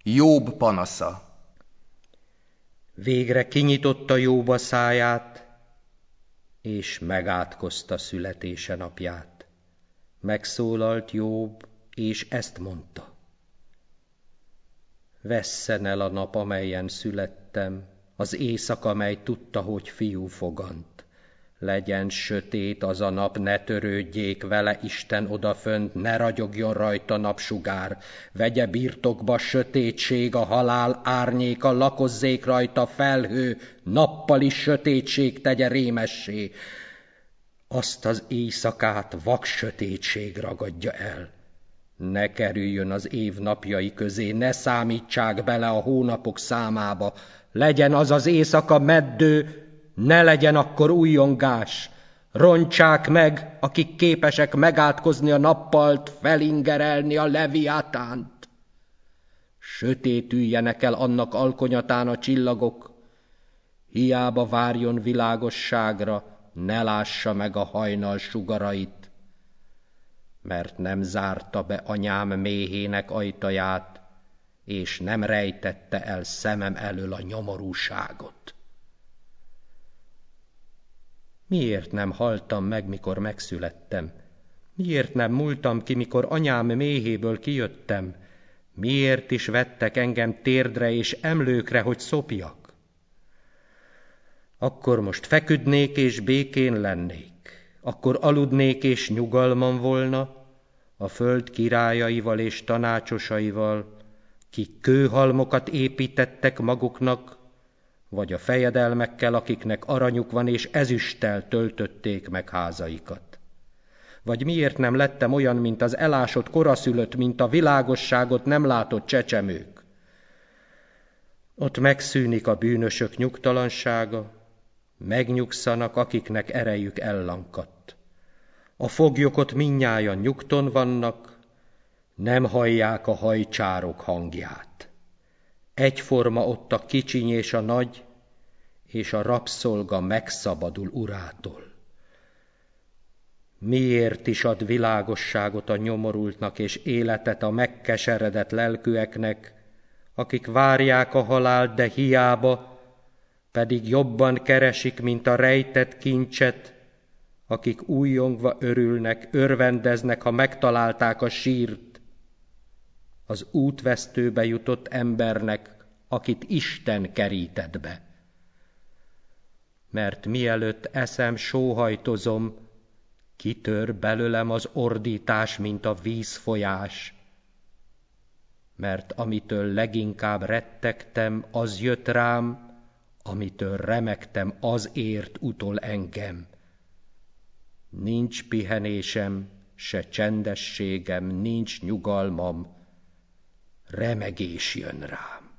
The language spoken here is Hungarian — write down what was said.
Jób panasza. Végre kinyitotta Jób a száját, és megátkozta születése napját. Megszólalt Jób, és ezt mondta: vesszen el a nap, amelyen születtem, az éjszaka, mely tudta, hogy fiú fogant. Legyen sötét az a nap, ne törődjék vele Isten odafönt, ne ragyogjon rajta napsugár, vegye birtokba sötétség, a halál árnyéka, lakozzék rajta felhő, nappali sötétség tegye rémessé. Azt az éjszakát vaksötétség ragadja el. Ne kerüljön az év napjai közé, ne számítsák bele a hónapok számába, legyen az az éjszaka meddő, ne legyen akkor újjongás. Rontsák meg, akik képesek megátkozni a nappalt, felingerelni a leviátánt. Sötétüljenek el annak alkonyatán a csillagok, hiába várjon világosságra, ne lássa meg a hajnal sugarait, mert nem zárta be anyám méhének ajtaját, és nem rejtette el szemem elől a nyomorúságot. Miért nem haltam meg, mikor megszülettem? Miért nem múltam ki, mikor anyám méhéből kijöttem? Miért is vettek engem térdre és emlőkre, hogy szopjak? Akkor most feküdnék és békén lennék, akkor aludnék és nyugalmam volna, a föld királyaival és tanácsosaival, kik kőhalmokat építettek maguknak, vagy a fejedelmekkel, akiknek aranyuk van és ezüsttel töltötték meg házaikat. Vagy miért nem lettem olyan, mint az elásott koraszülött, mint a világosságot nem látott csecsemők? Ott megszűnik a bűnösök nyugtalansága, megnyugszanak, akiknek erejük ellankadt. A foglyok ott mindnyájan nyugton vannak, nem hallják a hajcsárok hangját. Egyforma ott a kicsiny és a nagy, és a rabszolga megszabadul urától. Miért is ad világosságot a nyomorultnak és életet a megkeseredett lelkűeknek, akik várják a halált, de hiába, pedig jobban keresik, mint a rejtett kincset, akik újjongva örülnek, örvendeznek, ha megtalálták a sírt, az útvesztőbe jutott embernek, akit Isten kerített be. Mert mielőtt eszem, sóhajtozom, kitör belőlem az ordítás, mint a vízfolyás. Mert amitől leginkább rettegtem, az jött rám, amitől remegtem, az ért utol engem. Nincs pihenésem, se csendességem, nincs nyugalmam, remegés jön rám.